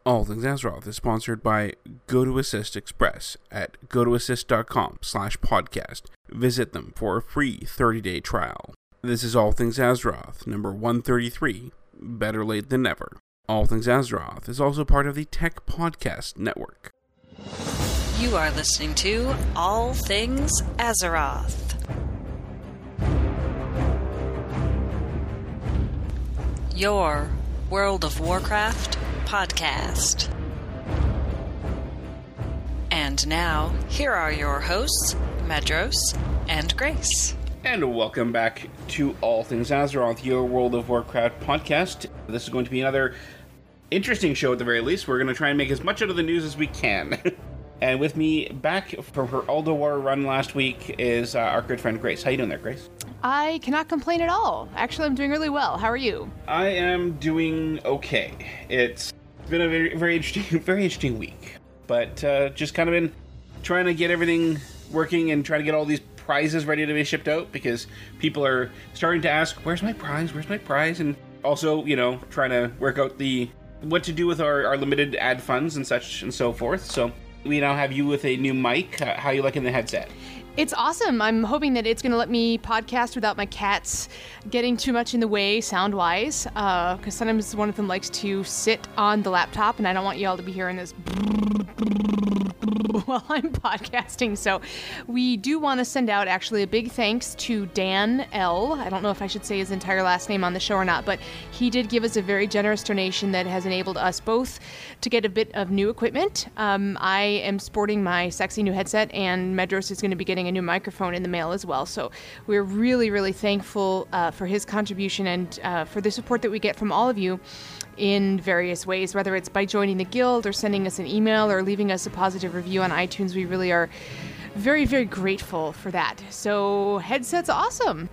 All Things Azeroth is sponsored by GoToAssist Express at gotoassist.com/podcast. Visit them for a free 30-day trial. This is All Things Azeroth, number 133, Better Late Than Never. All Things Azeroth is also part of the Tech Podcast Network. You are listening to All Things Azeroth. Your World of Warcraft podcast. And now, here are your hosts, Medros and Grace. And welcome back to All Things Azeroth, your World of Warcraft podcast. This is going to be another interesting show at the very least. We're going to try and make as much out of the news as we can. And with me back from her Ulduar run last week is our good friend Grace. How you doing there, Grace? I cannot complain at all. Actually, I'm doing really well. How are you? I am doing okay. It's been a very interesting week. But just kind of been trying to get everything working and trying to get all these prizes ready to be shipped out, because people are starting to ask, where's my prize? And also, you know, trying to work out what to do with our limited ad funds and such and so forth. So we now have you with a new mic. How you liking the headset? It's awesome. I'm hoping that it's going to let me podcast without my cats getting too much in the way sound-wise, because sometimes one of them likes to sit on the laptop, and I don't want you all to be hearing this while I'm podcasting. So we do want to send out actually a big thanks to Dan L. I don't know if I should say his entire last name on the show or not, but he did give us a very generous donation that has enabled us both to get a bit of new equipment. I am sporting my sexy new headset, and Medros is going to be getting a new microphone in the mail as well. So we're really thankful for his contribution and for the support that we get from all of you in various ways, whether it's by joining the guild or sending us an email or leaving us a positive review on iTunes. We really are very grateful for that. So headset's awesome.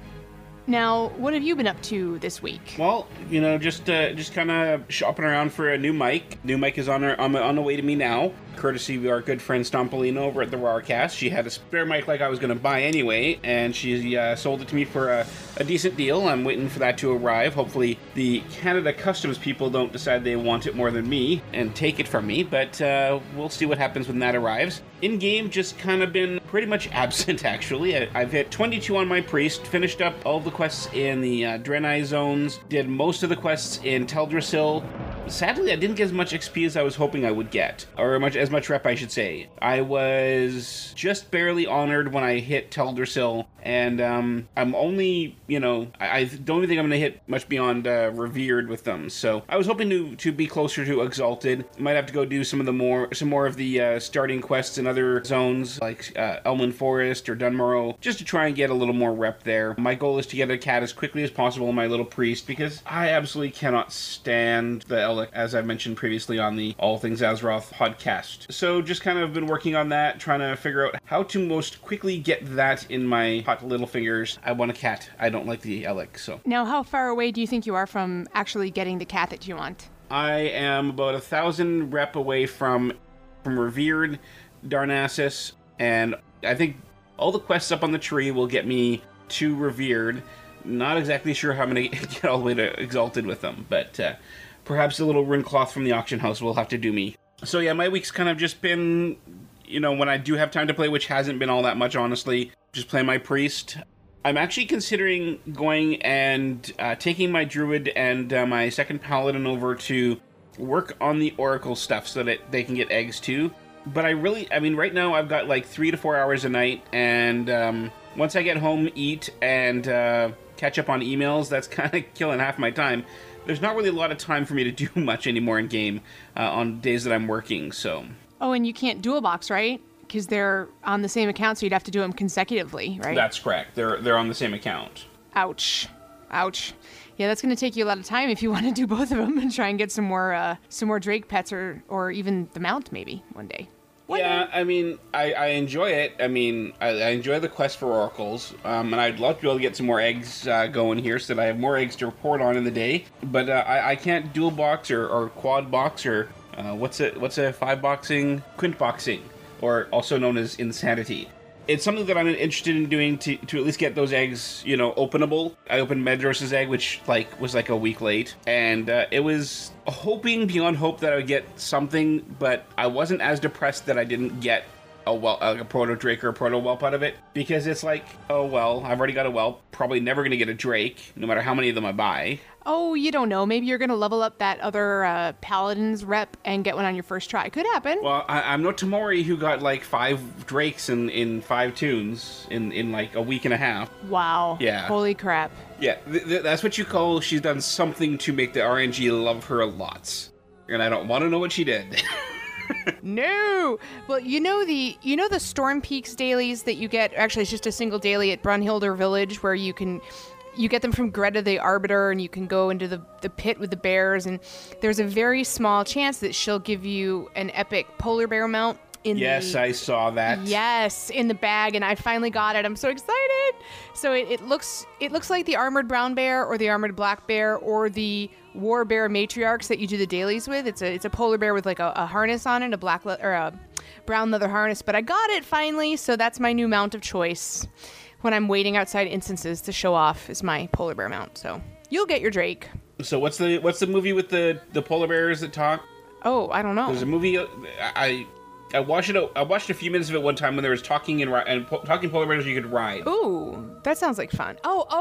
Now, what have you been up to this week? Well, you know, just kind of shopping around for a new mic. New mic is on the way to me now, courtesy of our good friend Stompolino over at the Rawcast. She had a spare mic like I was going to buy anyway, and she sold it to me for a decent deal. I'm waiting for that to arrive. Hopefully the Canada Customs people don't decide they want it more than me and take it from me, but we'll see what happens when that arrives. In-game, just kind of been pretty much absent, actually. I've hit 22 on my Priest, finished up all the quests in the Draenei zones, did most of the quests in Teldrassil. Sadly, I didn't get as much XP as I was hoping I would get, or as much rep, I should say. I was just barely honored when I hit Teldrassil, and I'm only, you know, I don't even think I'm going to hit much beyond Revered with them. So I was hoping to be closer to Exalted. Might have to go do some more of the starting quests in other zones, like Elmland Forest or Dunmorrow, just to try and get a little more rep there. My goal is to get a cat as quickly as possible in my little Priest, because I absolutely cannot stand the Elec, as I mentioned previously on the All Things Azeroth podcast. So just kind of been working on that, trying to figure out how to most quickly get that in my hot little fingers. I want a cat. I don't like the Elec, so. Now, how far away do you think you are from actually getting the cat that you want? I am about 1,000 rep away from Revered, Darnassus, and I think all the quests up on the tree will get me to Revered. Not exactly sure how I'm going to get all the way to Exalted with them, but perhaps a little rune cloth from the auction house will have to do me. So yeah, my week's kind of just been, you know, when I do have time to play, which hasn't been all that much, honestly, just play my Priest. I'm actually considering going and taking my Druid and my second Paladin over to work on the Oracle stuff so that they can get eggs too. But right now I've got like 3 to 4 hours a night, and once I get home, eat, and catch up on emails, that's kind of killing half my time. There's not really a lot of time for me to do much anymore in game on days that I'm working, so. Oh, and you can't dual box, right? Because they're on the same account, so you'd have to do them consecutively, right? That's correct. They're on the same account. Ouch. Yeah, that's going to take you a lot of time if you want to do both of them and try and get some more Drake pets or even the mount maybe one day. I mean, I enjoy it. I mean, I enjoy the quest for oracles, and I'd love to be able to get some more eggs going here so that I have more eggs to report on in the day. But I can't dual box or quad box or what's a 5-boxing? Quint boxing, or also known as Insanity. it's something that I'm interested in doing to at least get those eggs, openable. I opened Medros's egg, which was a week late, and it was hoping beyond hope that I would get something, but I wasn't as depressed that I didn't get a proto drake or a proto whelp out of it, because it's like, oh well, I've already got a whelp, probably never going to get a drake, no matter how many of them I buy. Oh, you don't know. Maybe you're going to level up that other Paladin's rep and get one on your first try. Could happen. Well, I'm no Tamori who got 5 drakes in 5 tunes in a week and a half. Wow. Yeah. Holy crap. Yeah, that's what you call she's done something to make the RNG love her lots. And I don't want to know what she did. No. Well, you know the Storm Peaks dailies that you get. Actually, it's just a single daily at Brunhilder Village where you get them from Greta the Arbiter, and you can go into the pit with the bears, and there's a very small chance that she'll give you an epic polar bear mount. I saw that. Yes, in the bag, and I finally got it. I'm so excited. So it looks like the armored brown bear or the armored black bear or the war bear matriarchs that you do the dailies with. It's a polar bear with a harness on it, a brown leather harness. But I got it finally, so that's my new mount of choice when I'm waiting outside instances to show off is my polar bear mount. So you'll get your drake. So what's the movie with the polar bears that talk? Oh, I don't know. There's a movie I watched it. I watched a few minutes of it one time when there was talking talking polar bears you could ride. Ooh, that sounds like fun.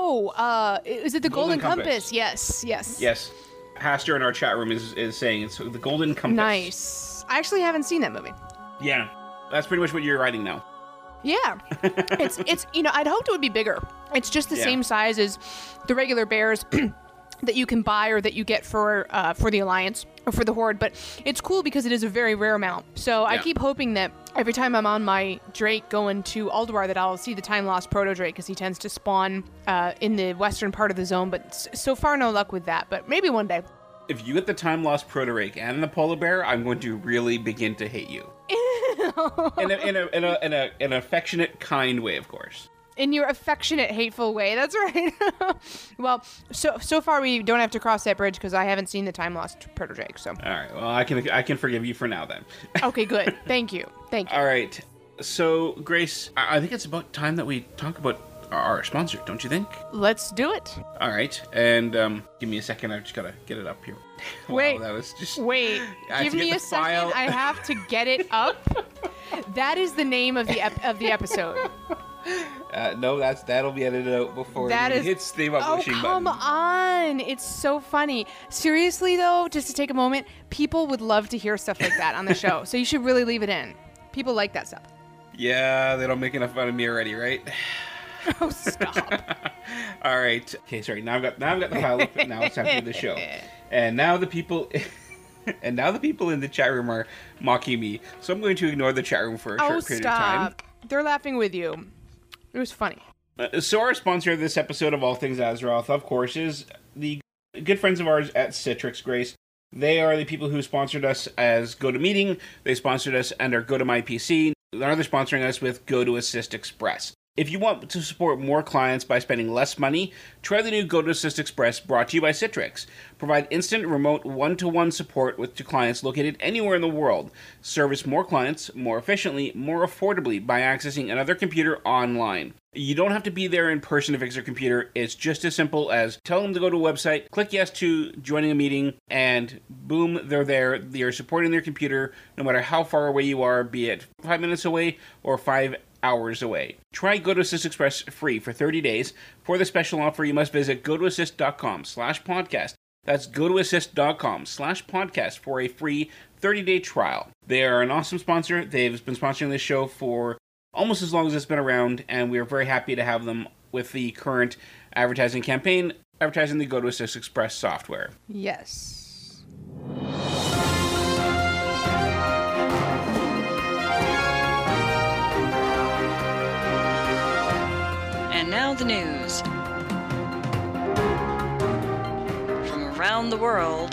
Is it the Golden Compass? Yes. Yes. Pastor in our chat room is saying it's the Golden Compass. Nice. I actually haven't seen that movie. Yeah, that's pretty much what you're riding now. Yeah, it's I'd hoped it would be bigger. It's just the same size as the regular bears that you can buy or that you get for the Alliance or for the Horde, but it's cool because it is a very rare mount. So I keep hoping that every time I'm on my Drake going to Ulduar that I'll see the Time Lost Proto Drake, because he tends to spawn in the western part of the zone, but so far no luck with that, but maybe one day. If you get the Time Lost Proto Drake and the polar bear, I'm going to really begin to hate you. in an affectionate, kind way, of course. In your affectionate, hateful way. That's right. Well, so far we don't have to cross that bridge because I haven't seen the Time Lost Proto Drake. So. All right. Well, I can forgive you for now then. Okay, good. Thank you. All right. So, Grace, I think it's about time that we talk about our sponsor, don't you think? Let's do it. All right. And give me a second. I just gotta get it up here. Wait. Wow, that was just. Wait. Give me a second. I have to get it up. That is the name of the episode. No, that'll be edited out before it hits the publishing button. Oh, come on. It's so funny. Seriously, though, just to take a moment, people would love to hear stuff like that on the show. So you should really leave it in. People like that stuff. Yeah, they don't make enough fun of me already, right? Oh, stop. All right. Okay, sorry. Now I've got the file up. Now it's time for the show. And now the people in the chat room are mocking me. So I'm going to ignore the chat room for a short period of time. They're laughing with you. It was funny. So our sponsor of this episode of All Things Azeroth, of course, is the good friends of ours at Citrix, Grace. They are the people who sponsored us as GoToMeeting. They sponsored us under GoToMyPC. Now they're sponsoring us with GoToAssist Express. If you want to support more clients by spending less money, try the new GoToAssist Express brought to you by Citrix. Provide instant remote one-to-one support to clients located anywhere in the world. Service more clients more efficiently, more affordably by accessing another computer online. You don't have to be there in person to fix your computer. It's just as simple as tell them to go to a website, click yes to joining a meeting, and boom, they're there. They're supporting their computer no matter how far away you are, be it 5 minutes away or 5 hours away. Try GoToAssist Express free for 30 days. For the special offer, you must visit gotoassist.com/podcast. That's gotoassist.com/podcast for a free 30-day trial. They are an awesome sponsor. They've been sponsoring this show for almost as long as it's been around, and we are very happy to have them with the current advertising campaign, advertising the GoToAssist Express software. Yes. And now the news. From around the world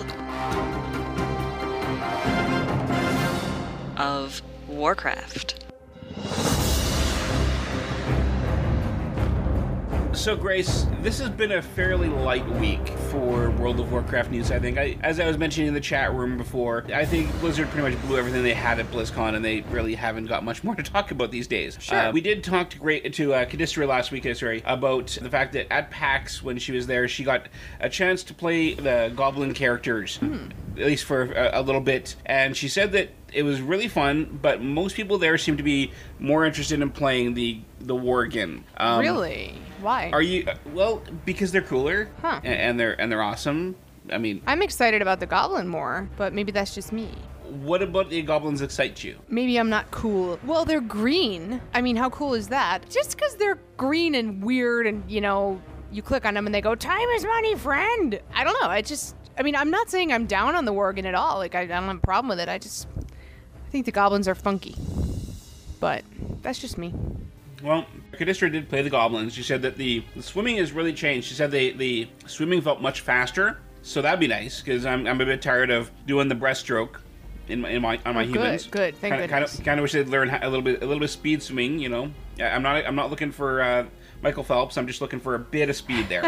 of Warcraft. So, Grace, this has been a fairly light week for World of Warcraft news, I think. As I was mentioning in the chat room before, I think Blizzard pretty much blew everything they had at BlizzCon, and they really haven't got much more to talk about these days. Sure. We did talk to Kadistra last week, about the fact that at PAX, when she was there, she got a chance to play the Goblin characters, at least for a little bit, and she said that it was really fun, but most people there seem to be more interested in playing the Worgen. Really? Why? Are you? Well, because they're cooler, Huh. and they're awesome. I mean, I'm excited about the Goblin more, but maybe that's just me. what about the goblins excite you? Maybe I'm not cool. Well, they're green. I mean, how cool is that? Just because they're green and weird and, you click on them and they go, time is money, friend. I don't know. I'm not saying I'm down on the Worgen at all. Like, I don't have a problem with it. I think the goblins are funky. But that's just me. Well, Kadistra did play the goblins. She said that the swimming has really changed. She said the swimming felt much faster, so that'd be nice, because I'm a bit tired of doing the breaststroke on my humans. Good. Thank goodness. Kind of wish they'd learn a little bit of speed swimming. I'm not looking for Michael Phelps. I'm just looking for a bit of speed there.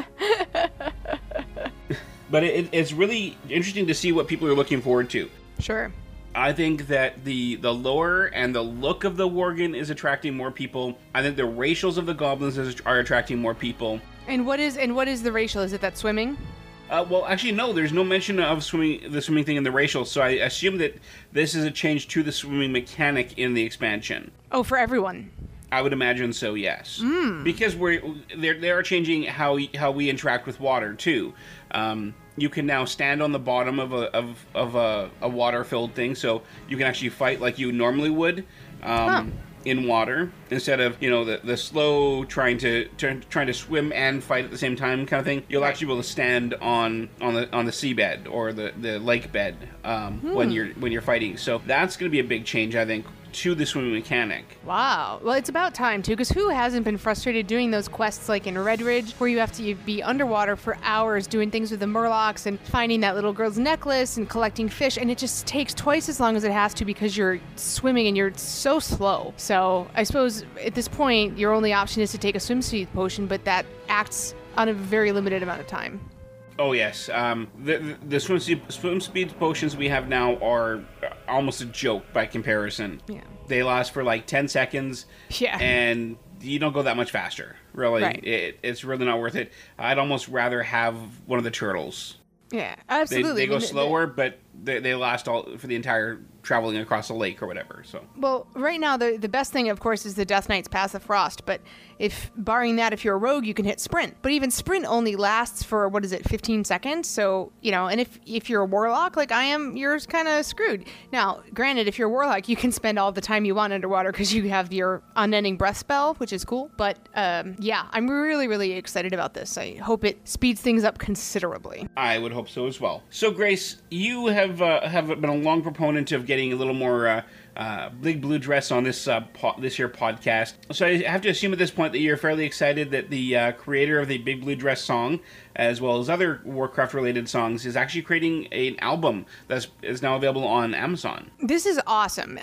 But it's really interesting to see what people are looking forward to. Sure. I think that the lore and the look of the Worgen is attracting more people. I think the racials of the goblins are attracting more people. And what is the racial? Is it that swimming? Well, actually, no. There's no mention of the swimming thing in the racial, so I assume that this is a change to the swimming mechanic in the expansion. Oh, for everyone. I would imagine so, yes. Because they are changing how we interact with water too. You can now stand on the bottom of a water-filled thing, so you can actually fight like you normally would in water, instead of the slow trying to swim and fight at the same time kind of thing. You'll actually be able to stand on the seabed or the lake bed when you're fighting. So that's going to be a big change, I think, to the swimming mechanic. Wow. Well, it's about time, too, because who hasn't been frustrated doing those quests like in Red Ridge, where you have to be underwater for hours doing things with the Murlocs and finding that little girl's necklace and collecting fish, and it just takes twice as long as it has to because you're swimming and you're so slow. So I suppose at this point, your only option is to take a swim speed potion, but that acts on a very limited amount of time. Oh yes, the swim speed potions we have now are almost a joke by comparison. Yeah, they last for like 10 seconds. Yeah, and you don't go that much faster. Really, right. It's really not worth it. I'd almost rather have one of the turtles. Yeah, absolutely. They go slower, but they last all for the entire traveling across a lake or whatever. So well, right now the best thing, of course, is the Death Knight's Path of Frost. But barring that, if you're a rogue, you can hit sprint. But even sprint only lasts for 15 seconds. So and if you're a warlock like I am, you're kind of screwed. Now, granted, if you're a warlock, you can spend all the time you want underwater because you have your unending breath spell, which is cool. But yeah, I'm really, really excited about this. I hope it speeds things up considerably. I would hope so as well. So, Grace, you have been a long proponent of getting a little more Big Blue Dress on this here podcast. So I have to assume at this point that you're fairly excited that the creator of the Big Blue Dress song, as well as other Warcraft-related songs, is actually creating an album that is now available on Amazon. This is awesome.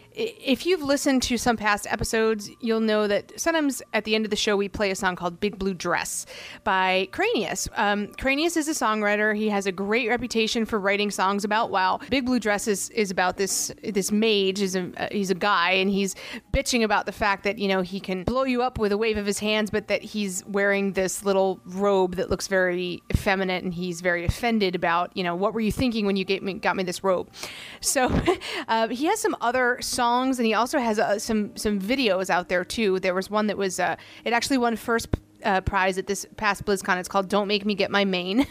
If you've listened to some past episodes, you'll know that sometimes at the end of the show we play a song called Big Blue Dress by Cranius. Cranius is a songwriter. He has a great reputation for writing songs about WoW. Big Blue Dress is about this mage. He's a guy, and he's bitching about the fact that he can blow you up with a wave of his hands, but that he's wearing this little robe that looks very effeminate, and he's very offended about what were you thinking when you got me this robe. So he has some other songs, and he also has some videos out there too. There was one that was it actually won first prize at this past BlizzCon. It's called "Don't Make Me Get My Mane."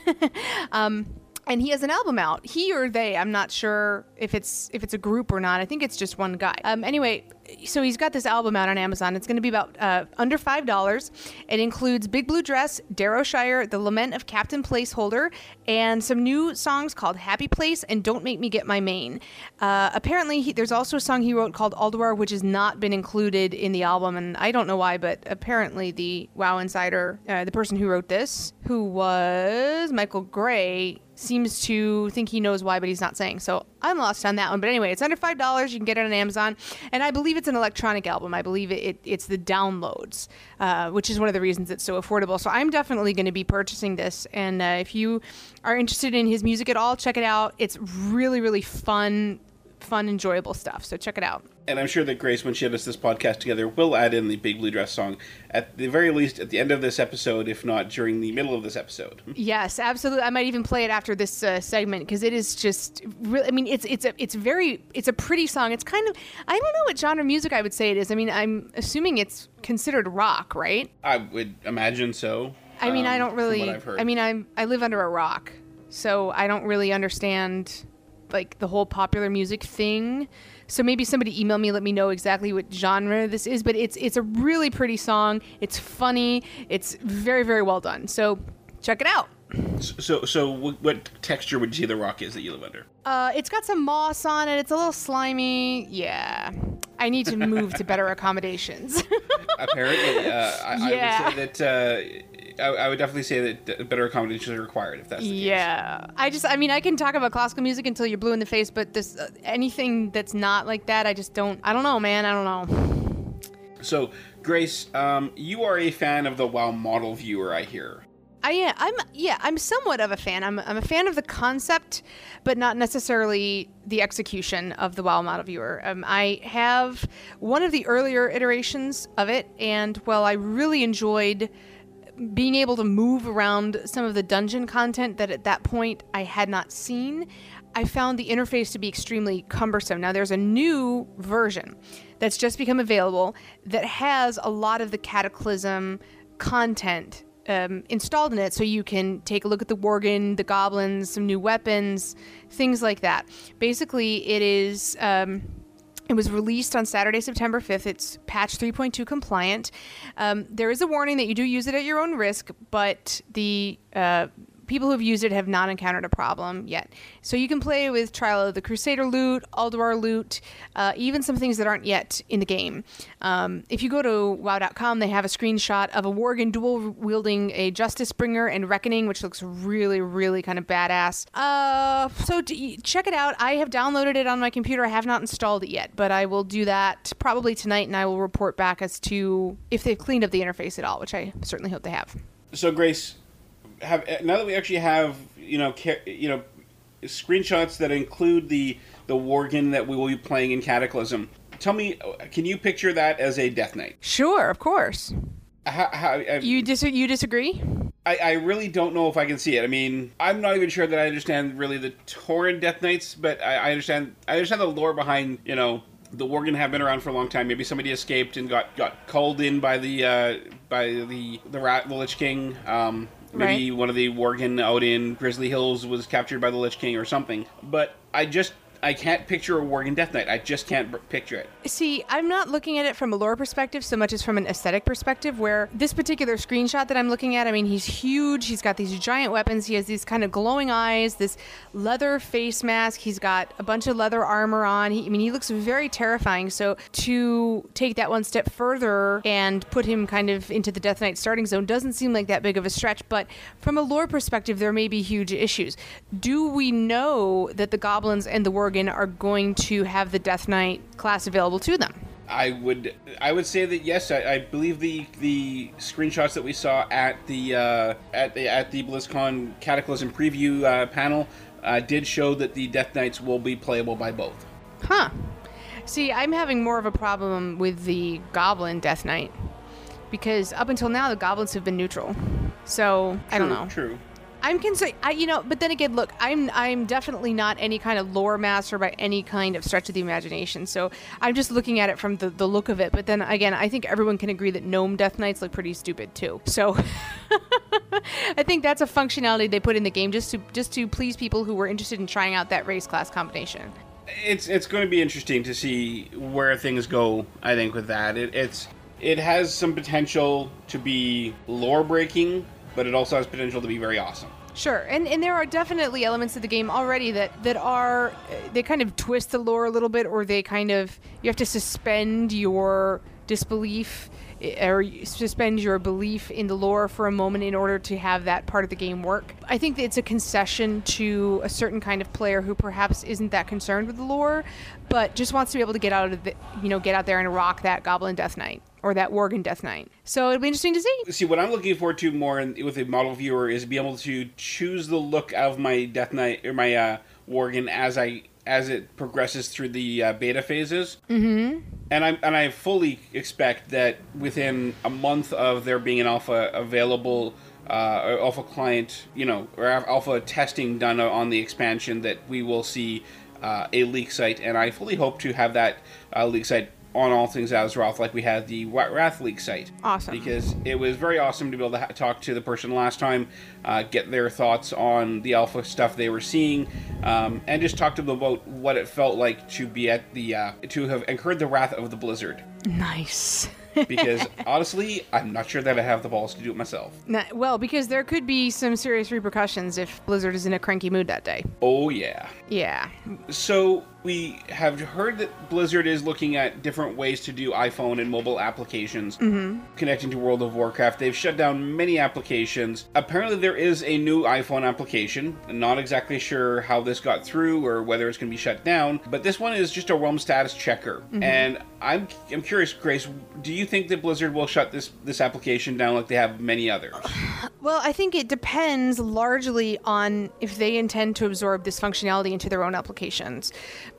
And he has an album out. He or they, I'm not sure if it's a group or not. I think it's just one guy. Anyway, so he's got this album out on Amazon. It's going to be about under $5. It includes Big Blue Dress, Darrowshire, The Lament of Captain Placeholder, and some new songs called Happy Place and Don't Make Me Get My Mane. Apparently, there's also a song he wrote called Alduar, which has not been included in the album, and I don't know why, but apparently the WoW Insider, the person who wrote this, who was Michael Gray, seems to think he knows why, but he's not saying. So I'm lost on that one. But anyway, it's under $5. You can get it on Amazon. And I believe it's an electronic album. I believe it's the downloads, which is one of the reasons it's so affordable. So I'm definitely going to be purchasing this. And if you are interested in his music at all, check it out. It's really, really fun, enjoyable stuff. So check it out. And I'm sure that Grace, when she edits this podcast together, will add in the Big Blue Dress song at the very least at the end of this episode, if not during the middle of this episode. Yes, absolutely. I might even play it after this segment because it is just really. I mean, it's a pretty song. It's kind of, I don't know what genre music I would say it is. I mean, I'm assuming it's considered rock, right? I would imagine so. I mean, I don't really. From what I've heard. I mean, I live under a rock, so I don't really understand like the whole popular music thing. So maybe somebody email me, let me know exactly what genre this is. But it's a really pretty song. It's funny. It's very, very well done. So check it out. So what texture would you say the rock is that you live under? It's got some moss on it. It's a little slimy. Yeah. I need to move to better accommodations. Apparently. I would say that... I would definitely say that better accommodations are required if that's the case. Yeah. I can talk about classical music until you're blue in the face, but this anything that's not like that, I don't know, man. I don't know. So, Grace, you are a fan of the WoW model viewer, I hear. I'm somewhat of a fan. I'm a fan of the concept, but not necessarily the execution of the WoW model viewer. I have one of the earlier iterations of it, and while I really enjoyed being able to move around some of the dungeon content that at that point I had not seen, I found the interface to be extremely cumbersome. Now there's a new version that's just become available that has a lot of the Cataclysm content installed in it, so you can take a look at the Worgen, the goblins, some new weapons, things like that. Basically, it was released on Saturday, September 5th. It's patch 3.2 compliant. There is a warning that you do use it at your own risk, but the people who have used it have not encountered a problem yet. So you can play with Trial of the Crusader loot, Ulduar loot, even some things that aren't yet in the game. If you go to WoW.com, they have a screenshot of a Worgen dual wielding a Justice Bringer and Reckoning, which looks really, really kind of badass. So check it out. I have downloaded it on my computer. I have not installed it yet, but I will do that probably tonight, and I will report back as to if they've cleaned up the interface at all, which I certainly hope they have. So, Grace, now that we actually have screenshots that include the Worgen that we will be playing in Cataclysm, tell me, can you picture that as a Death Knight? Sure, of course. You disagree? I really don't know if I can see it. I mean, I'm not even sure that I understand really the Tauren Death Knights, but I understand the lore behind, the Worgen have been around for a long time. Maybe somebody escaped and got called in by the Lich King. Maybe one of the Worgen out in Grizzly Hills was captured by the Lich King or something. But I can't picture a Worgen Death Knight. I just can't picture it. See, I'm not looking at it from a lore perspective so much as from an aesthetic perspective, where this particular screenshot that I'm looking at, I mean, he's huge. He's got these giant weapons. He has these kind of glowing eyes, this leather face mask. He's got a bunch of leather armor on. He looks very terrifying. So to take that one step further and put him kind of into the Death Knight starting zone doesn't seem like that big of a stretch. But from a lore perspective, there may be huge issues. Do we know that the goblins and the Worgen are going to have the Death Knight class available to them? I would say that yes. I believe the screenshots that we saw at the BlizzCon Cataclysm preview panel did show that the Death Knights will be playable by both. Huh. See, I'm having more of a problem with the Goblin Death Knight because up until now the goblins have been neutral. So I don't know. True. I'm concerned, but then again, look, I'm definitely not any kind of lore master by any kind of stretch of the imagination. So I'm just looking at it from the look of it. But then again, I think everyone can agree that gnome Death Knights look pretty stupid too. So I think that's a functionality they put in the game just to please people who were interested in trying out that race class combination. It's going to be interesting to see where things go. I think with that, it has some potential to be lore breaking, but it also has potential to be very awesome. Sure, and there are definitely elements of the game already that they kind of twist the lore a little bit, or you have to suspend your disbelief or suspend your belief in the lore for a moment in order to have that part of the game work. I think that it's a concession to a certain kind of player who perhaps isn't that concerned with the lore, but just wants to be able to get out there and rock that Goblin Death Knight or that Worgen Death Knight. So it'll be interesting to see. See, what I'm looking forward to more with a model viewer is be able to choose the look of my Death Knight or my Worgen as it progresses through the beta phases. Mm-hmm. And I fully expect that within a month of there being an alpha available, or alpha client, or alpha testing done on the expansion, that we will see a leak site. And I fully hope to have that leak site on All Things Azeroth like we had the Wrath League site. Awesome. Because it was very awesome to be able to talk to the person last time, get their thoughts on the alpha stuff they were seeing, and just talk to them about what it felt like to be at the, to have incurred the wrath of the Blizzard. Nice. Because honestly, I'm not sure that I have the balls to do it myself. Well, because there could be some serious repercussions if Blizzard is in a cranky mood that day. Oh, yeah. Yeah. So we have heard that Blizzard is looking at different ways to do iPhone and mobile applications connecting to World of Warcraft. They've shut down many applications. Apparently there is a new iPhone application. I'm not exactly sure how this got through or whether it's going to be shut down, but this one is just a realm status checker. And I'm curious, Grace, do you think that Blizzard will shut this application down like they have many others? Well, I think it depends largely on if they intend to absorb this functionality into their own applications.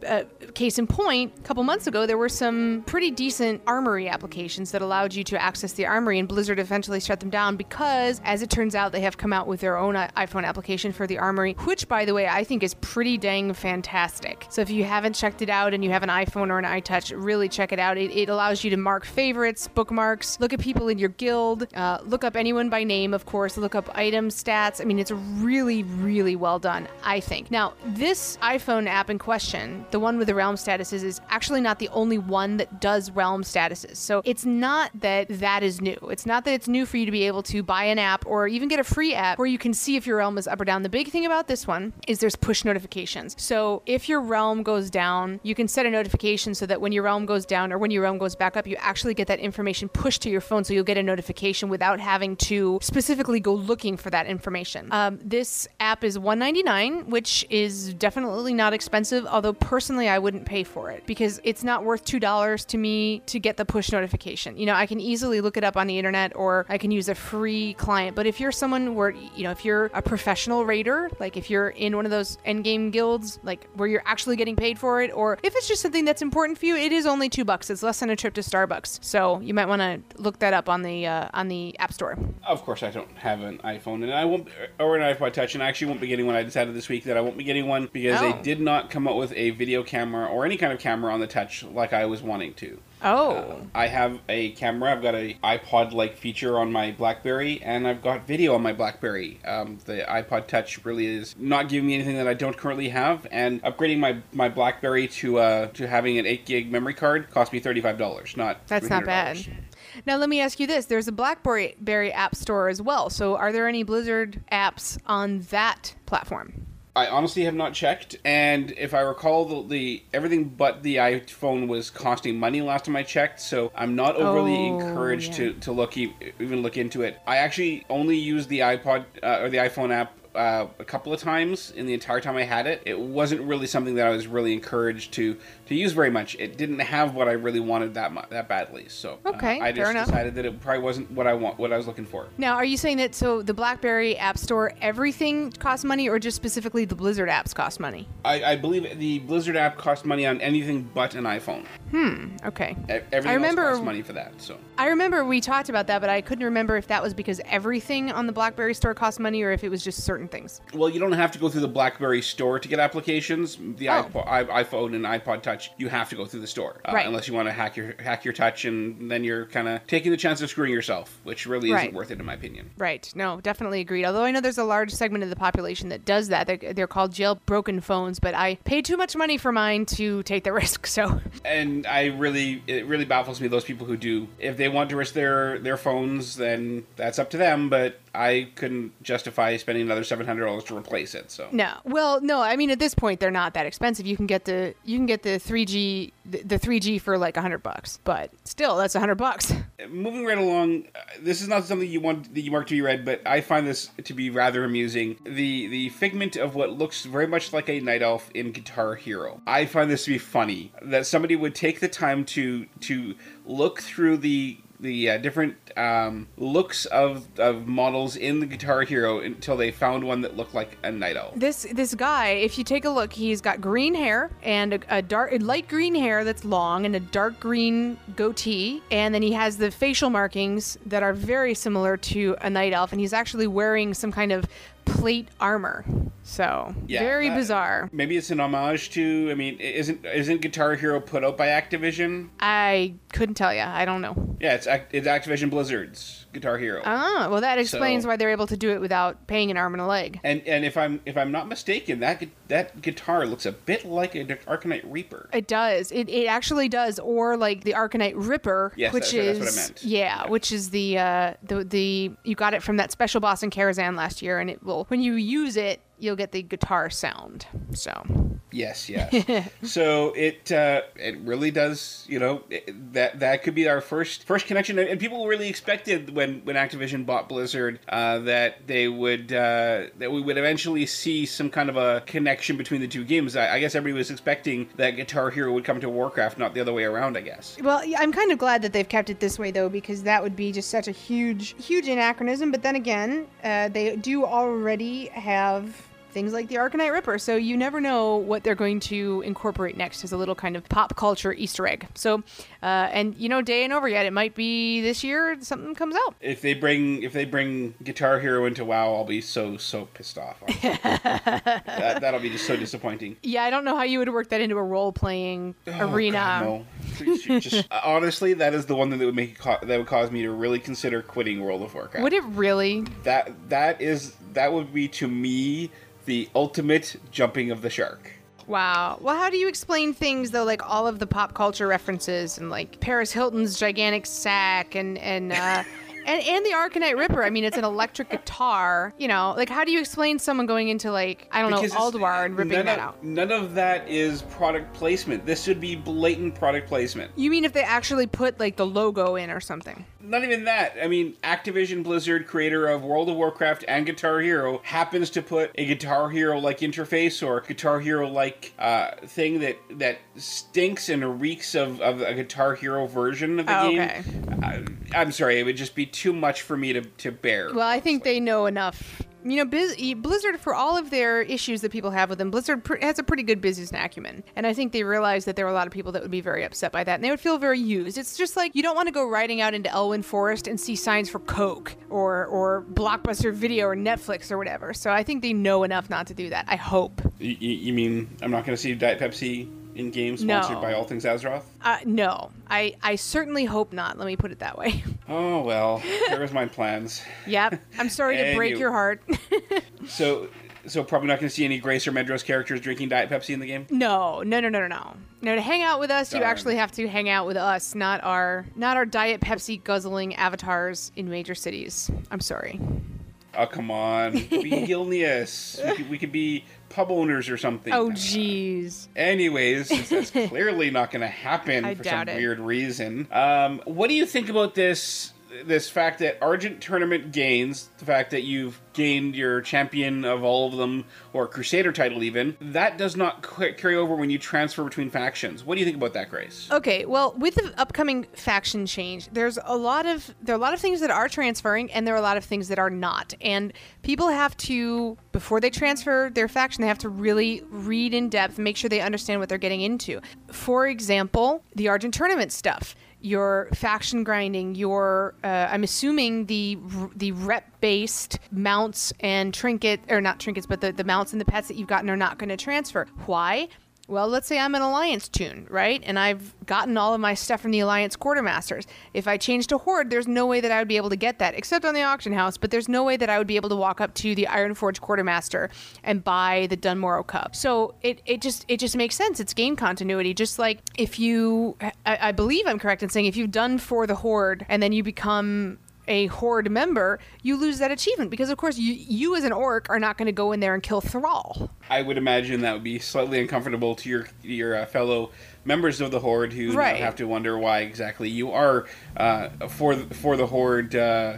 Case in point, a couple months ago, there were some pretty decent Armory applications that allowed you to access the Armory, and Blizzard eventually shut them down because, as it turns out, they have come out with their own iPhone application for the Armory, which, by the way, I think is pretty dang fantastic. So if you haven't checked it out and you have an iPhone or an iTouch, really check it out. It allows you to mark favorites, bookmarks, look at people in your guild, look up anyone by name, of course, look up item stats. I mean, it's really, really well done, I think. Now, this iPhone app in question, the one with the realm statuses, is actually not the only one that does realm statuses. So it's not that is new. It's not that it's new for you to be able to buy an app or even get a free app where you can see if your realm is up or down. The big thing about this one is there's push notifications. So if your realm goes down, you can set a notification so that when your realm goes down or when your realm goes back up, you actually get that information pushed to your phone, so you'll get a notification without having to specifically go looking for that information. This app is $1.99, which is definitely not expensive, although personally I wouldn't pay for it because it's not worth $2 to me to get the push notification. I can easily look it up on the internet or I can use a free client, but if you're someone where, if you're a professional raider, like if you're in one of those endgame guilds, like where you're actually getting paid for it, or if it's just something that's important for you, it is only $2. It's less than a trip to Starbucks. So you might want to look that up on the App Store. Of course, I don't have an iPhone, and I won't, or an iPod Touch, and I actually won't be getting one. I decided this week that I won't be getting one because they did not come up with a video camera or any kind of camera on the Touch like I was wanting to. I have a camera. I've got an iPod-like feature on my BlackBerry, and I've got video on my BlackBerry. The iPod Touch really is not giving me anything that I don't currently have, and upgrading my BlackBerry to having an 8 gig memory card cost me $35. That's not bad. Now, let me ask you this. There's a BlackBerry App Store as well. So are there any Blizzard apps on that platform? I honestly have not checked, and if I recall, the everything but the iPhone was costing money last time I checked, so I'm not overly encouraged to even look into it. I actually only used the iPod or the iPhone app a couple of times in the entire time I had it. It wasn't really something that I was really encouraged to use very much. It didn't have what I really wanted that badly. So I just decided that it probably wasn't what I was looking for. Now, are you saying that so the BlackBerry App Store, everything costs money, or just specifically the Blizzard apps cost money? I believe the Blizzard app costs money on anything but an iPhone. Okay. Everything else costs money for that. So I remember we talked about that, but I couldn't remember if that was because everything on the BlackBerry store cost money or if it was just certain things. Well, you don't have to go through the BlackBerry store to get applications. The iPhone and iPod Touch, you have to go through the store, right, unless you want to hack your Touch, and then you're kind of taking the chance of screwing yourself, which really isn't worth it in my opinion. Right. No, definitely agreed. Although I know there's a large segment of the population that does that. They're called jailbroken phones, but I paid too much money for mine to take the risk. So. And it really baffles me, those people who do. If they want to risk their phones, then that's up to them. But I couldn't justify spending another $700 to replace it. So No. Well, no. I mean, at this point, they're not that expensive. You can get the 3G the 3G for like $100, but still, that's $100. moving right along, this is not something you want that you mark to be read, but I find this to be rather amusing. The figment of what looks very much like a night elf in Guitar Hero. I find this to be funny that somebody would take the time to look through the different looks of models in the Guitar Hero until they found one that looked like a night elf. This guy, if you take a look, he's got green hair and a light green hair that's long and a dark green goatee, and then he has the facial markings that are very similar to a night elf, and he's actually wearing some kind of plate armor. So very bizarre. Maybe it's an homage to. I mean, isn't Guitar Hero put out by Activision? I couldn't tell you. I don't know. Yeah, it's Activision Blizzard's Guitar Hero. Ah, well, that explains why they're able to do it without paying an arm and a leg. And if I'm not mistaken, that guitar looks a bit like an Arcanite Reaper. It does. It actually does, or like the Arcanite Ripper, yes, which that's what I meant. Yeah, which is the you got it from that special boss in Karazhan last year, and it will, when you use it, you'll get the guitar sound. So yes. So it really does. That could be our first connection, and people really expected when Activision bought Blizzard that they would that we would eventually see some kind of a connection between the two games. I guess everybody was expecting that Guitar Hero would come to Warcraft, not the other way around, I guess. Well, I'm kind of glad that they've kept it this way, though, because that would be just such a huge anachronism. But then again, they do already have things like the Arcanite Ripper, so you never know what they're going to incorporate next as a little kind of pop culture Easter egg. So, and day ain't over yet. It might be this year something comes out. If they bring Guitar Hero into WoW, I'll be so pissed off. That'll be just so disappointing. Yeah, I don't know how you would work that into a role-playing arena. God, no. Just, honestly, that is the one thing that would cause me to really consider quitting World of Warcraft. Would it really? That would be, to me, the ultimate jumping of the shark. Wow. Well, how do you explain things, though, like all of the pop culture references and like Paris Hilton's gigantic sack and the Arcanite Ripper? I mean, it's an electric guitar. Like, how do you explain someone going into, like, I don't know, Ulduar and ripping that out? None of that is product placement. This should be blatant product placement. You mean if they actually put, like, the logo in or something? Not even that. I mean, Activision Blizzard, creator of World of Warcraft and Guitar Hero, happens to put a Guitar Hero-like interface or a Guitar Hero-like thing that stinks and reeks of a Guitar Hero version of the game. Okay. I'm sorry, it would just be too much for me to bear. Well, I think they know enough. Blizzard, for all of their issues that people have with them, Blizzard has a pretty good business acumen. And I think they realized that there were a lot of people that would be very upset by that. And they would feel very used. It's just like, you don't want to go riding out into Elwyn Forest and see signs for Coke or Blockbuster Video or Netflix or whatever. So I think they know enough not to do that. I hope. You mean I'm not going to see Diet Pepsi in games sponsored by All Things Azeroth? No. I certainly hope not. Let me put it that way. Oh, well, there was my plans. Yep. I'm sorry to break your heart. So probably not going to see any Grace or Medros characters drinking Diet Pepsi in the game? No. No, to hang out with us, Darn. You actually have to hang out with us, not our Diet Pepsi guzzling avatars in major cities. I'm sorry. Oh, come on. Be Gilneas. We could be pub owners or something. Oh, jeez. Anyways, since that's clearly not going to happen for some weird reason. What do you think about this fact that Argent Tournament gains, the fact that you've gained your champion of all of them, or Crusader title even, that does not carry over when you transfer between factions? What do you think about that, Grace? Okay, well, with the upcoming faction change, there are a lot of things that are transferring, and there are a lot of things that are not. And people have to, before they transfer their faction, they have to really read in depth and make sure they understand what they're getting into. For example, the Argent Tournament stuff. Your faction grinding, I'm assuming the rep-based mounts and not trinkets, but the mounts and the pets that you've gotten are not going to transfer. Why? Well, let's say I'm an Alliance toon, right? And I've gotten all of my stuff from the Alliance Quartermasters. If I change to Horde, there's no way that I would be able to get that, except on the auction house, but there's no way that I would be able to walk up to the Ironforge Quartermaster and buy the Dunmorrow Cup. So it just makes sense. It's game continuity. Just like if I believe I'm correct in saying if you've done for the Horde and then you become a Horde member, you lose that achievement because, of course, you as an orc are not going to go in there and kill Thrall. I would imagine that would be slightly uncomfortable to your fellow members of the Horde who Right. now have to wonder why exactly you are for the Horde,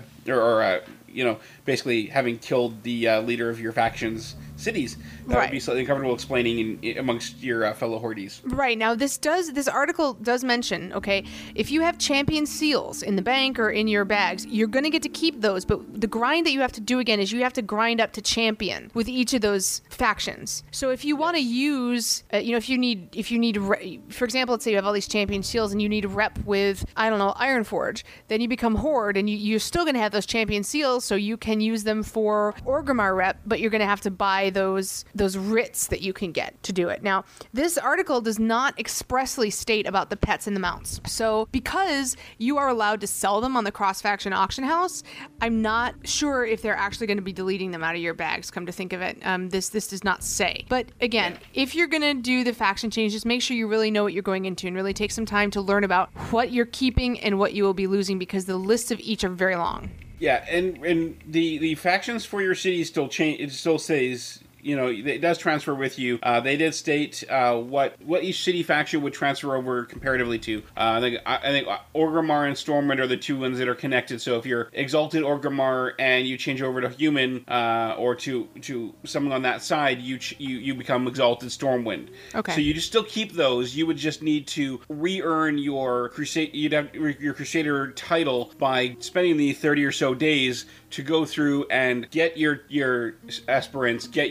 basically having killed the leader of your faction's cities. That Right. would be slightly uncomfortable explaining amongst your fellow Hordes. Right. Now, this article does mention, okay, if you have champion seals in the bank or in your bags, you're going to get to keep those, but the grind that you have to do again is you have to grind up to champion with each of those factions. So if you want to use, if you need, for example, let's say you have all these champion seals and you need a rep with, I don't know, Ironforge, then you become Horde and you're still going to have those champion seals, so you can use them for Orgrimmar rep, but you're going to have to buy those writs that you can get to do it. Now, this article does not expressly state about the pets and the mounts. So because you are allowed to sell them on the cross-faction auction house, I'm not sure if they're actually going to be deleting them out of your bags, come to think of it. This does not say. But again, if you're going to do the faction changes, make sure you really know what you're going into and really take some time to learn about what you're keeping and what you will be losing, because the lists of each are very long. Yeah, and the factions for your city still change. It still says, it does transfer with you. They did state what each city faction would transfer over comparatively to. I think Orgrimmar and Stormwind are the two ones that are connected. So if you're Exalted Orgrimmar and you change over to Human or to someone on that side, you become Exalted Stormwind. Okay. So you just still keep those. You would just need to re-earn your your Crusader title by spending the 30 or so days to go through and get your aspirants, get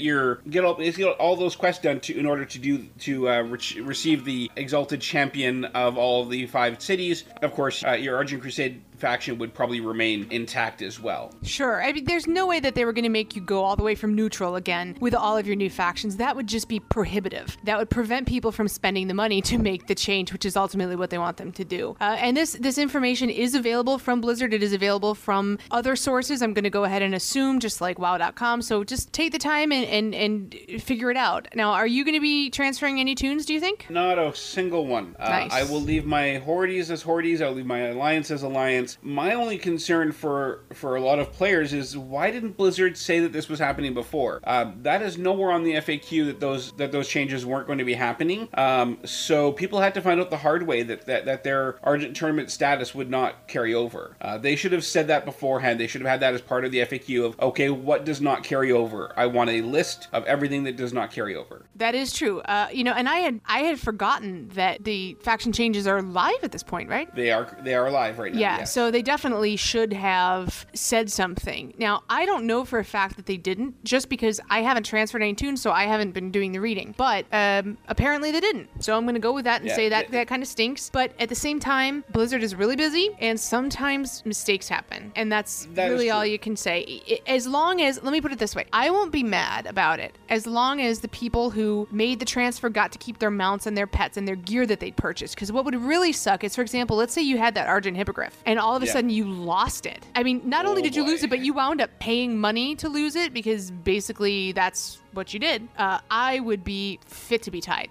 all those quests done in order to receive the Exalted Champion of all the 5 cities. Of course, your Argent Crusade faction would probably remain intact as well. Sure. I mean, there's no way that they were going to make you go all the way from neutral again with all of your new factions. That would just be prohibitive. That would prevent people from spending the money to make the change, which is ultimately what they want them to do. And this information is available from Blizzard. It is available from other sources. I'm going to go ahead and assume, just like WoW.com. So just take the time and figure it out. Now, are you going to be transferring any tunes, do you think? Not a single one. Nice. I will leave my Hordes as Hordes. I'll leave my Alliance as Alliance. My only concern for a lot of players is, why didn't Blizzard say that this was happening before? That is nowhere on the FAQ that those changes weren't going to be happening. So people had to find out the hard way that their Argent tournament status would not carry over. They should have said that beforehand. They should have had that as part of the FAQ of, okay, what does not carry over? I want a list of everything that does not carry over. That is true. And I had forgotten that the faction changes are live at this point, right? They are live right now. Yeah, yes. so they definitely should have said something. Now, I don't know for a fact that they didn't, just because I haven't transferred any tunes, so I haven't been doing the reading. But apparently they didn't. So I'm going to go with that and say that kind of stinks. But at the same time, Blizzard is really busy, and sometimes mistakes happen. And that's really all you can say. As long as, let me put it this way, I won't be mad about it as long as the people who made the transfer got to keep their mounts and their pets and their gear that they'd purchased. Because what would really suck is, for example, let's say you had that Argent Hippogriff, and all of a sudden you lost it. I mean, not only did you lose it, but you wound up paying money to lose it, because basically that's what you did. I would be fit to be tied.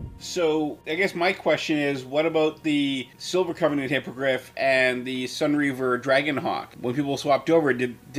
So, I guess my question is, what about the Silver Covenant Hippogriff and the Sunreaver Dragonhawk? When people swapped over,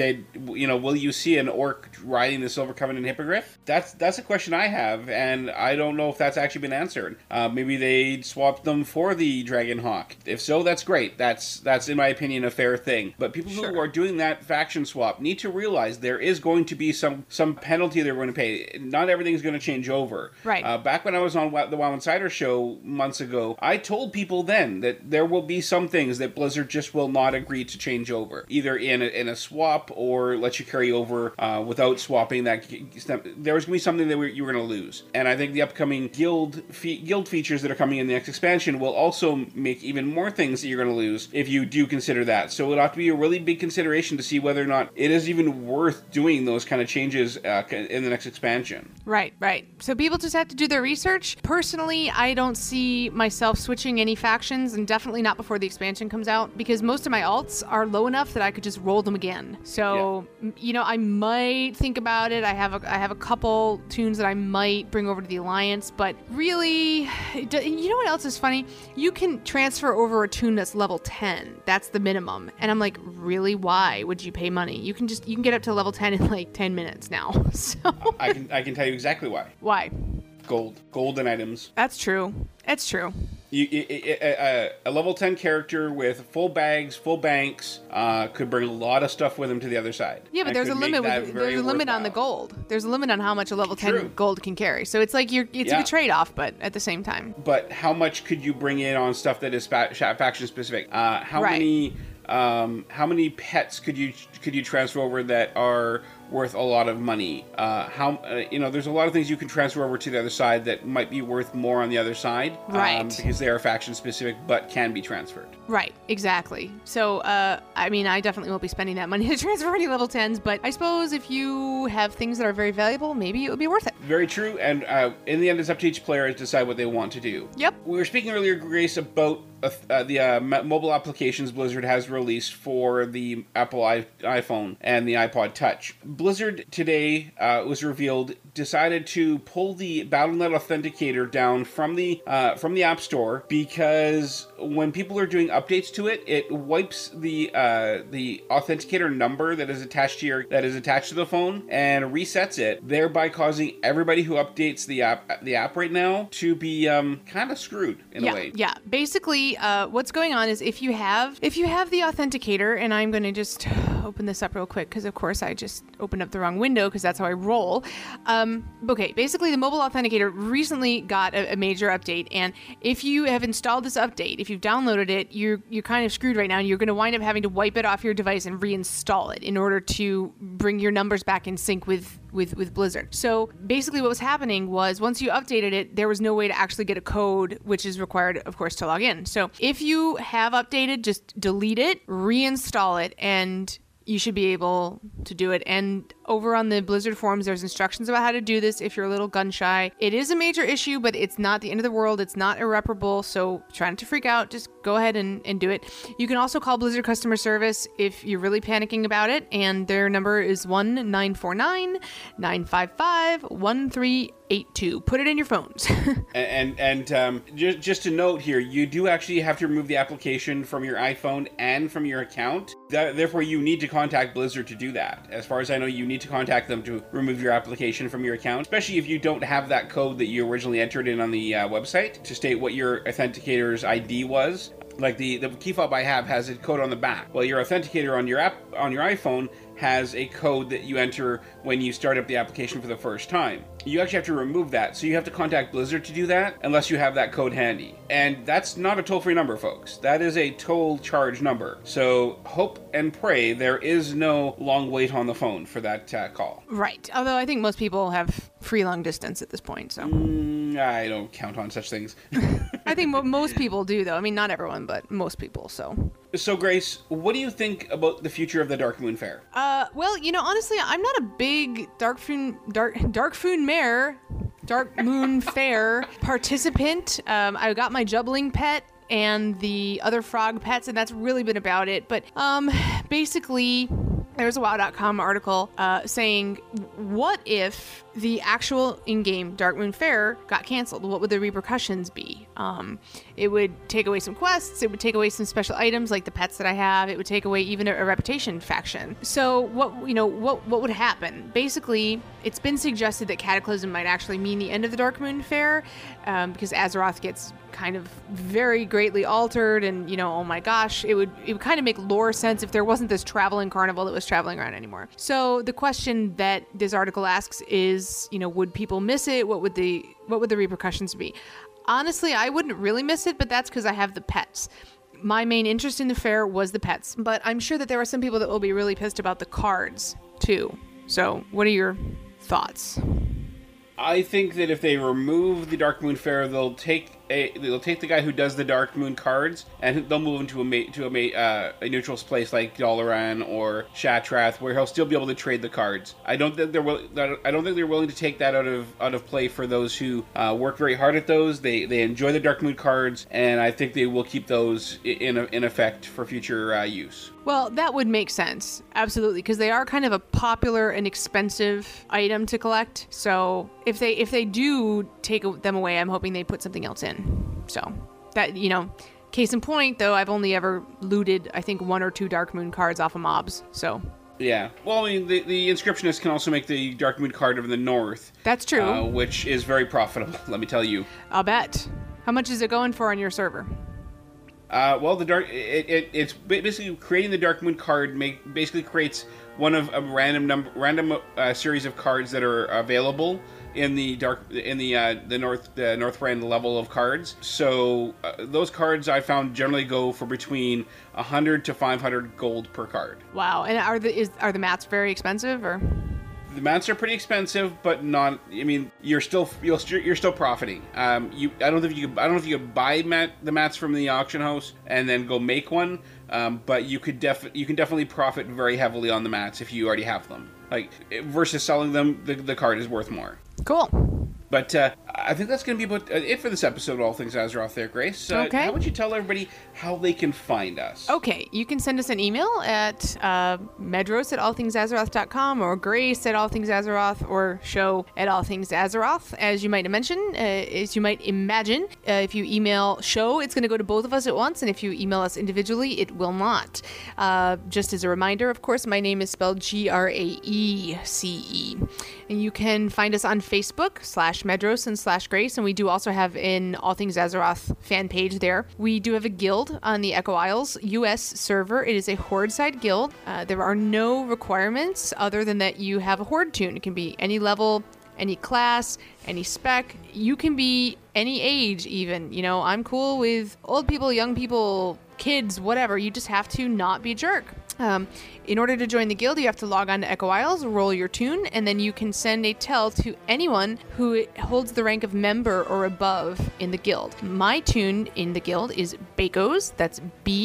will you see an orc riding the Silver Covenant Hippogriff? That's a question I have, and I don't know if that's actually been answered. Maybe they swapped them for the Dragonhawk. If so, that's great. That's in my opinion a fair thing. But people who are doing that faction swap need to realize there is going to be some penalty they're going to pay. Not everything's going to change over. Right. Back when I was on the WoW Insider show months ago, I told people then that there will be some things that Blizzard just will not agree to change over, either in a swap or let you carry over without swapping. There was going to be something that you were going to lose. And I think the upcoming guild features that are coming in the next expansion will also make even more things that you're going to lose if you do consider that. So it'll have to be a really big consideration to see whether or not it is even worth doing those kind of changes in the next expansion. Right. So people just have to do their research. Personally, personally, I don't see myself switching any factions, and definitely not before the expansion comes out, because most of my alts are low enough that I could just roll them again. So, you know, I might think about it. I have a couple tunes that I might bring over to the Alliance, but really, you know what else is funny? You can transfer over a tune that's level 10. That's the minimum. And I'm like, really? Why would you pay money? You can get up to level 10 in like 10 minutes now. So I can tell you exactly why. Why? Golden items. That's true. It's true. A level 10 character with full bags, full banks, could bring a lot of stuff with him to the other side. Yeah, but there's a limit. There's a limit on the gold. There's a limit on how much a level 10 gold can carry. So it's like it's a trade-off, but at the same time. But how much could you bring in on stuff that is faction specific? How many pets could you transfer over that are worth a lot of money? There's a lot of things you can transfer over to the other side that might be worth more on the other side, right? Because they are faction specific, but can be transferred. Right, exactly. So, I mean, I definitely won't be spending that money to transfer any level 10s, but I suppose if you have things that are very valuable, maybe it would be worth it. Very true, and in the end, it's up to each player to decide what they want to do. Yep. We were speaking earlier, Grace, about the mobile applications Blizzard has released for the Apple iPhone and the iPod Touch. Blizzard today, was revealed, decided to pull the Battle.net Authenticator down from the App Store, because when people are doing updates to it, it wipes the authenticator number that is attached to the phone and resets it, thereby causing everybody who updates the app right now to be kind of screwed in a way. Yeah. Basically, what's going on is if you have the authenticator, and I'm going to just open this up real quick because of course I just opened up the wrong window because that's how I roll. Okay, basically the mobile authenticator recently got a major update, and if you have installed this update, if you've downloaded it, you're kind of screwed right now. You're going to wind up having to wipe it off your device and reinstall it in order to bring your numbers back in sync with Blizzard. So basically what was happening was once you updated it, there was no way to actually get a code, which is required, of course, to log in. So if you have updated, just delete it, reinstall it, and you should be able to do it. And over on the Blizzard forums, there's instructions about how to do this if you're a little gun shy. It is a major issue, but it's not the end of the world. It's not irreparable, so try not to freak out. Just go ahead and do it. You can also call Blizzard customer service if you're really panicking about it, and their number is 1-949-955-1382. Put it in your phones. and just a note here, you do actually have to remove the application from your iPhone and from your account. Therefore, you need to contact Blizzard to do that. As far as I know, you need to contact them to remove your application from your account, especially if you don't have that code that you originally entered in on the website to state what your authenticator's ID was. Like the key fob I have has a code on the back. Well, your authenticator on your iPhone has a code that you enter when you start up the application for the first time. You actually have to remove that, so you have to contact Blizzard to do that unless you have that code handy. And that's not a toll-free number, folks. That is a toll charge number. So hope and pray there is no long wait on the phone for that call. Right. Although I think most people have free long distance at this point, so. I don't count on such things. I think most people do, though. I mean, not everyone, but most people, so. So, Grace, what do you think about the future of the Darkmoon Faire? Well, honestly, I'm not a big Darkmoon Faire participant. I got my Jubbling pet and the other frog pets, and that's really been about it. But basically, there was a WoW.com article saying, what if the actual in-game Darkmoon Faire got canceled? What would the repercussions be? It would take away some quests. It would take away some special items like the pets that I have. It would take away even a reputation faction. So what would happen? Basically, it's been suggested that Cataclysm might actually mean the end of the Darkmoon Faire, because Azeroth gets kind of very greatly altered, and oh my gosh, it would kind of make lore sense if there wasn't this traveling carnival that was traveling around anymore. So the question that this article asks is, would people miss it? What would the repercussions be? Honestly, I wouldn't really miss it, but that's because I have the pets. My main interest in the fair was the pets, but I'm sure that there are some people that will be really pissed about the cards too. So what are your thoughts? I think that if they remove the Darkmoon Faire, they'll take they'll take the guy who does the Dark Moon cards, and they'll move him to a neutral place like Dalaran or Shattrath, where he'll still be able to trade the cards. I don't think they're willing to take that out of play for those who work very hard at those. They enjoy the Dark Moon cards, and I think they will keep those in effect for future use. Well, that would make sense. Absolutely, because they are kind of a popular and expensive item to collect. So if they do take them away, I'm hoping they put something else in. So that, case in point, though, I've only ever looted, I think, 1 or 2 Dark Moon cards off of mobs. So yeah. Well, I mean, the Inscriptionists can also make the Dark Moon card of the North. That's true. Which is very profitable, let me tell you. I'll bet. How much is it going for on your server? Well, it's basically creating the Dark Moon card basically creates one of a random series of cards that are available in the Northrend level of cards. So those cards I found generally go for between 100 to 500 gold per card. Wow. And are the mats very expensive, or? The mats are pretty expensive, but not. I mean, you're still profiting. I don't know if you could buy the mats from the auction house and then go make one. But you can definitely profit very heavily on the mats if you already have them. Like versus selling them, the card is worth more. Cool. But I think that's going to be about it for this episode of All Things Azeroth there, Grace. Okay. How would you tell everybody how they can find us? Okay, you can send us an email at medros@allthingsazeroth.com or grace@allthingsazeroth or show@allthingsazeroth. As you might imagine, if you email show, it's going to go to both of us at once, and if you email us individually, it will not. Just as a reminder, of course, my name is spelled Graece. And you can find us on Facebook /Medros and /Grace, and we do also have an All Things Azeroth fan page there. We do have a guild on the Echo Isles US server. It is a Horde-side guild. There are no requirements other than that you have a Horde tune. It can be any level, any class, any spec. You can be any age even. I'm cool with old people, young people, kids, whatever. You just have to not be a jerk. In order to join the guild, you have to log on to Echo Isles, roll your tune, and then you can send a tell to anyone who holds the rank of member or above in the guild. My tune in the guild is Bacoes. That's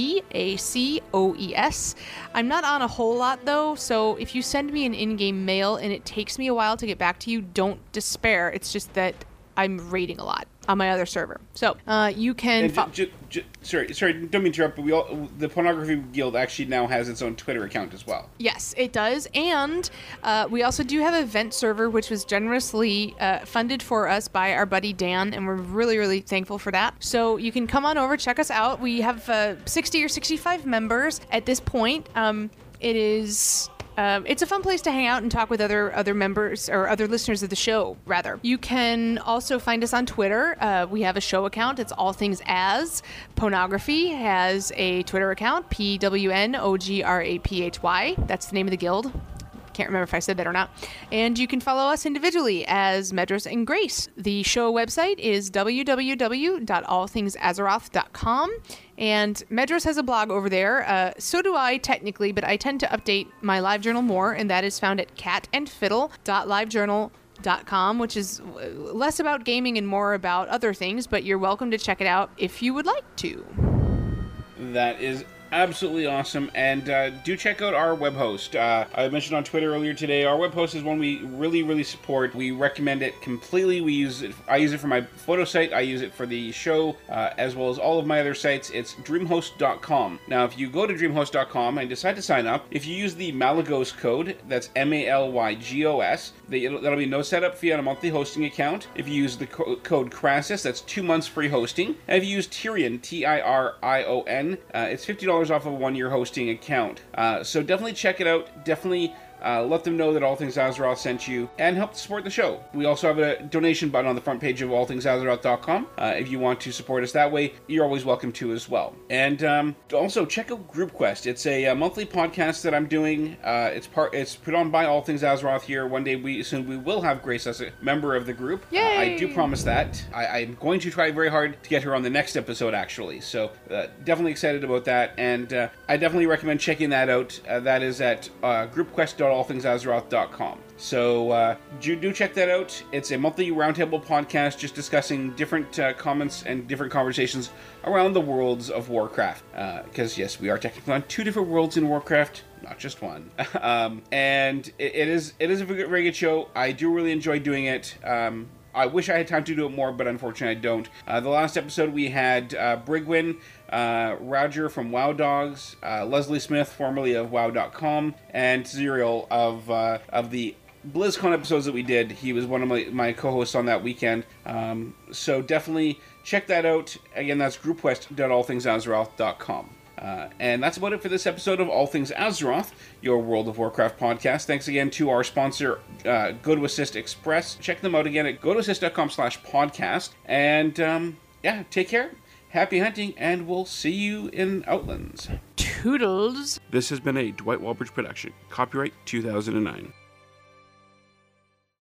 BACOES. I'm not on a whole lot, though, so if you send me an in-game mail and it takes me a while to get back to you, don't despair. It's just that I'm raiding a lot on my other server. So you can... Sorry, don't mean to interrupt, but the Pornography Guild actually now has its own Twitter account as well. Yes, it does. And we also do have a vent server, which was generously funded for us by our buddy Dan, and we're really, really thankful for that. So you can come on over, check us out. We have 60 or 65 members at this point. It is... it's a fun place to hang out and talk with other members or other listeners of the show, rather. You can also find us on Twitter. We have a show account. It's All Things As. Pornography has a Twitter account, PWNOGRAPHY. That's the name of the guild. Can't remember if I said that or not. And you can follow us individually as Medros and Grace. The show website is www.allthingsazeroth.com. And Medros has a blog over there. So do I, technically, but I tend to update my live journal more, and that is found at catandfiddle.livejournal.com, which is less about gaming and more about other things, but you're welcome to check it out if you would like to. That is absolutely awesome, and do check out our web host. I mentioned on Twitter earlier today, our web host is one we really, really support. We recommend it completely. I use it for my photo site, I use it for the show, as well as all of my other sites. It's dreamhost.com. Now, if you go to dreamhost.com and decide to sign up, if you use the Malygos code, that's MALYGOS, that'll be no setup fee on a monthly hosting account. If you use the code Crassus, that's 2 months free hosting. And if you use Tyrion, TIRION, it's $50 off of a 1-year hosting account. So definitely check it out. Definitely let them know that All Things Azeroth sent you, and help to support the show. We also have a donation button on the front page of allthingsazeroth.com. If you want to support us that way, you're always welcome to as well. And also check out Group Quest. It's a monthly podcast that I'm doing. It's put on by All Things Azeroth here. One day soon we will have Grace as a member of the group. Yay! I do promise that. I'm going to try very hard to get her on the next episode, actually. So definitely excited about that, and I definitely recommend checking that out. That is at groupquest.allthingsazeroth.com. So do check that out. It's a monthly roundtable podcast just discussing different comments and different conversations around the worlds of Warcraft. Because, yes, we are technically on 2 different worlds in Warcraft, not just one. And it is a very good show. I do really enjoy doing it. I wish I had time to do it more, but unfortunately I don't. The last episode we had Brigwin, Roger from WoW Dogs, Leslie Smith, formerly of WoW.com, and Zerial of the BlizzCon episodes that we did. He was one of my co-hosts on that weekend. So definitely check that out. Again, that's groupquest.allthingsazeroth.com. And that's about it for this episode of All Things Azeroth, your World of Warcraft podcast. Thanks again to our sponsor, GoToAssist Express. Check them out again at gotoassist.com/podcast. And yeah, take care, happy hunting, and we'll see you in Outlands. Toodles. This has been a Dwight Walbridge production. Copyright 2009.